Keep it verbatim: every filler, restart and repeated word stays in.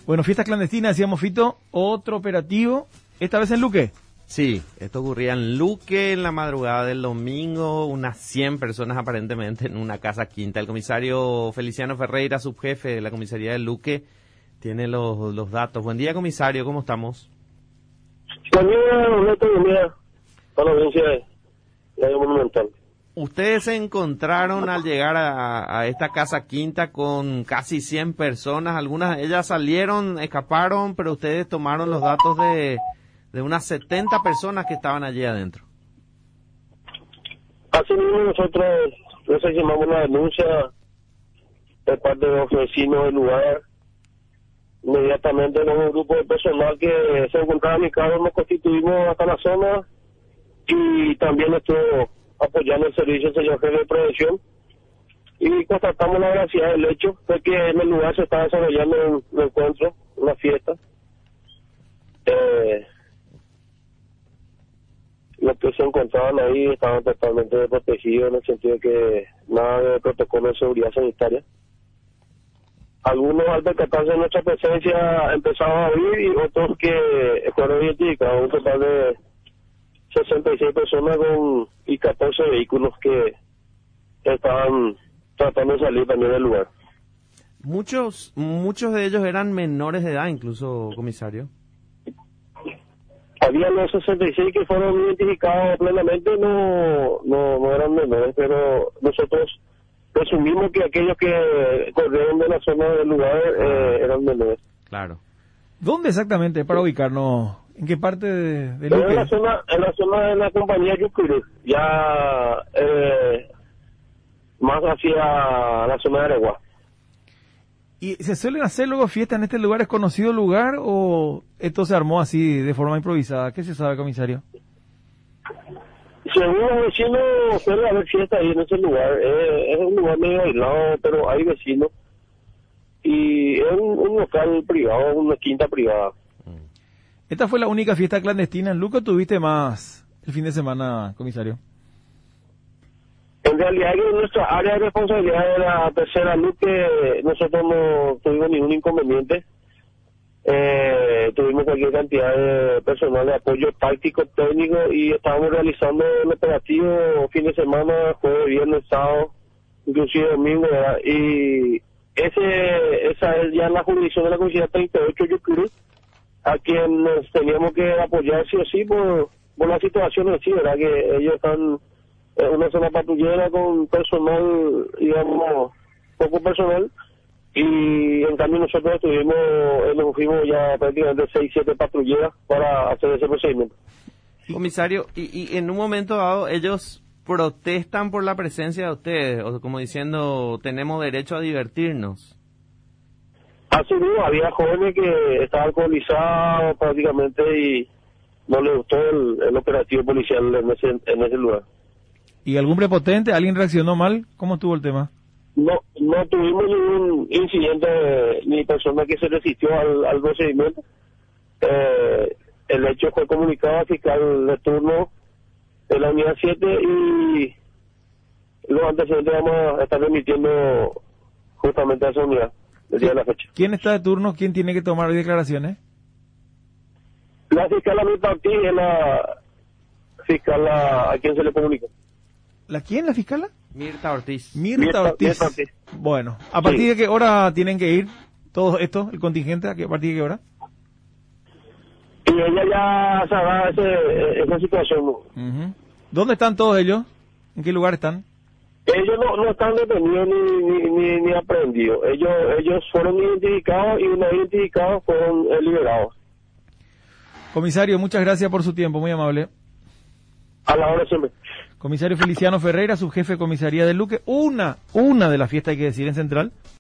Bueno, fiesta clandestina, decíamos Fito, otro operativo, esta vez en Luque. Sí, esto ocurría en Luque en la madrugada del domingo, unas cien personas aparentemente en una casa quinta. El comisario Feliciano Ferreira, subjefe de la comisaría de Luque, tiene los, los datos. Buen día, comisario, ¿cómo estamos? Buen día, Roberto, buen día para la audiencia de Radio Monumental. Ustedes se encontraron al llegar a, a esta casa quinta con casi cien personas, algunas de ellas salieron, escaparon, pero ustedes tomaron los datos de, de unas setenta personas que estaban allí adentro. Así mismo nosotros nos hicimos una denuncia de parte de los vecinos del lugar. Inmediatamente en un grupo de personal que se encontraba en mi carro nos constituimos hasta la zona y también estuvo apoyando el servicio del señor jefe de prevención y constatamos la veracidad del hecho de que en el lugar se estaba desarrollando un, un encuentro, una fiesta. Eh, los que se encontraban ahí estaban totalmente protegidos en el sentido de que nada de protocolo de seguridad sanitaria. Algunos al percatarse de nuestra presencia empezaron a huir y otros que fueron identificados, un total de sesenta y seis personas con, y catorce vehículos que estaban tratando de salir también del lugar. Muchos, muchos de ellos eran menores de edad incluso, comisario. Había los sesenta y seis que fueron identificados plenamente, no, no, no eran menores, pero nosotros presumimos que aquellos que corrieron de la zona del lugar eh, eran menores. Claro. ¿Dónde exactamente, para ubicarnos? ¿En qué parte de, de Luque? En la zona, en la zona de la compañía Yucurú, ya eh, más hacia la zona de Areguá. ¿Y se suelen hacer luego fiestas en este lugar? ¿Es conocido lugar o esto se armó así de forma improvisada? ¿Qué se sabe, comisario? Según los vecinos, suele haber fiesta ahí en ese lugar. Eh, es un lugar medio aislado, pero hay vecinos. Y es un, un local privado, una quinta privada. ¿Esta fue la única fiesta clandestina en Luque o tuviste más el fin de semana, comisario? En realidad, en nuestra área de responsabilidad de la tercera Luque, nosotros no tuvimos ningún inconveniente. Eh, tuvimos cualquier cantidad de personal de apoyo táctico, técnico y estábamos realizando el operativo fin de semana, jueves, viernes, sábado, inclusive domingo, ¿verdad? Y ese esa es ya la jurisdicción de la comisaría treinta y ocho Yucurú, a quien nos teníamos que apoyar sí o sí por, por la situación en sí, ¿verdad? Que ellos están en una zona patrullera con personal, digamos, poco personal, y en cambio nosotros estuvimos, eh, nos fuimos ya prácticamente seis, siete patrulleras para hacer ese procedimiento. Comisario, y, y en un momento dado ellos protestan por la presencia de ustedes, o como diciendo, tenemos derecho a divertirnos. Así mismo, había jóvenes que estaban alcoholizados prácticamente y no les gustó el, el operativo policial en ese, en ese lugar. ¿Y algún prepotente? ¿Alguien reaccionó mal? ¿Cómo estuvo el tema? No no tuvimos ningún incidente ni persona que se resistió al, al procedimiento. Eh, el hecho fue comunicado al fiscal de turno de la unidad siete y los antecedentes vamos a estar remitiendo justamente a esa unidad el día de la fecha. ¿Quién está de turno? ¿Quién tiene que tomar hoy declaraciones? La fiscal a mi partido es la fiscal a, a quien se le comunica. ¿La quién, la fiscala? Mirta Ortiz. Mirta, Mirta Ortiz. Mirta Ortiz. Bueno, ¿a partir Sí. de qué hora tienen que ir todo esto, el contingente? ¿A, qué, a partir de qué hora? Y ella ya sabrá ese, esa situación. Uh-huh. ¿Dónde están todos ellos? ¿En qué lugar están? Ellos no, no están detenidos ni, ni, ni, ni aprendidos. Ellos, ellos fueron identificados y una vez identificados fueron eh, liberados. Comisario, muchas gracias por su tiempo, muy amable. A la hora siempre. Comisario Feliciano Ferreira, subjefe de comisaría de Luque, una, una de las fiestas hay que decir en Central.